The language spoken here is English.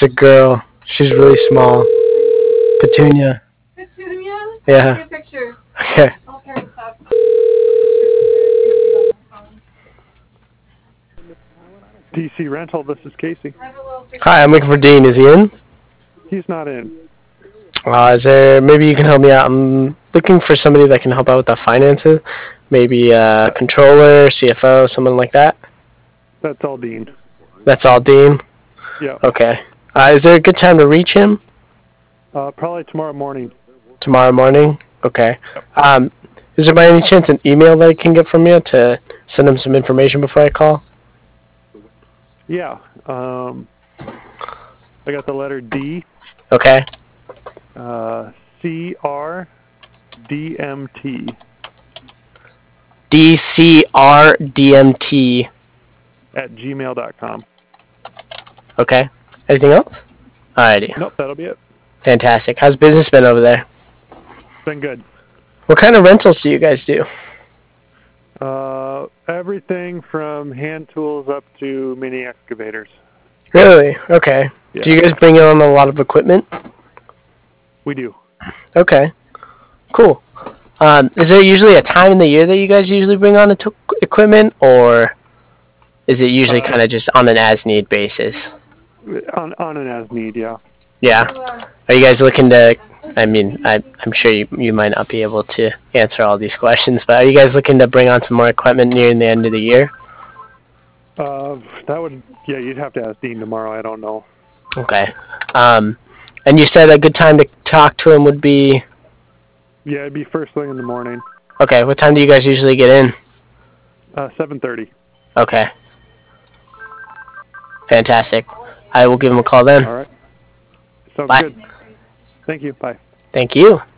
It's a girl. She's really small. Petunia. Petunia? Yeah. Take a picture. Okay. I'll carry stuff. DC Rental, this is Casey. Hi, I'm looking for Dean. Is he in? He's not in. Is there, maybe you can help me out. I'm looking for somebody that can help out with the finances. Maybe a controller, CFO, someone like that. That's all Dean. That's all Dean? Yeah. Okay. Is there a good time to reach him? Probably tomorrow morning. Tomorrow morning? Okay. Is there by any chance an email that I can get from you to send him some information before I call? Yeah. I got the letter D. Okay. CRDMT. DCRDMT. at gmail.com. Okay. Anything else? Alrighty. Nope, that'll be it. Fantastic. How's business been over there? Been good. What kind of rentals do you guys do? Everything from hand tools up to mini excavators. Really? Okay. Yeah. Do you guys bring on a lot of equipment? We do. Okay. Cool. Is there usually a time in the year that you guys usually bring on equipment, or is it usually kind of just on an as-need basis? On an as-need, yeah. Yeah. Are you guys looking to, I mean, I'm sure you might not be able to answer all these questions, but are you guys looking to bring on some more equipment near the end of the year? Yeah, you'd have to ask Dean tomorrow. I don't know. Okay. And you said a good time to talk to him would be? Yeah, it'd be first thing in the morning. Okay, what time do you guys usually get in? 7:30. Okay. Fantastic. I will give him a call then. All right. Sounds Bye. good. Thank you. Bye. Thank you.